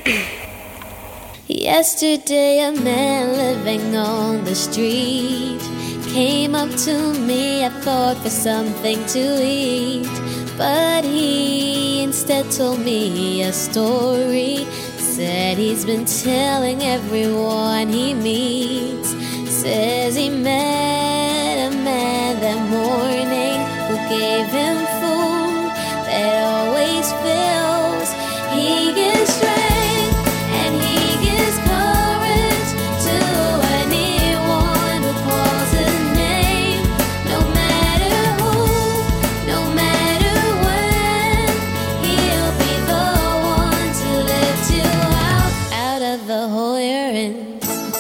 Yesterday a man living on the street came up to me, I thought for something to eat, but he instead told me a story. Said he's been telling everyone he meets. Says he met a man that morning who gave him food that always fills. He gives strength and he gives courage to anyone who calls his name. No matter who, no matter when, he'll be the one to lift you out of the hole you're in.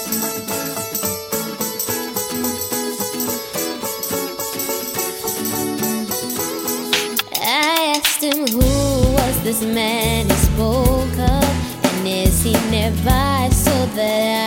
I asked him who was this man he spoke of, and is he nearby so that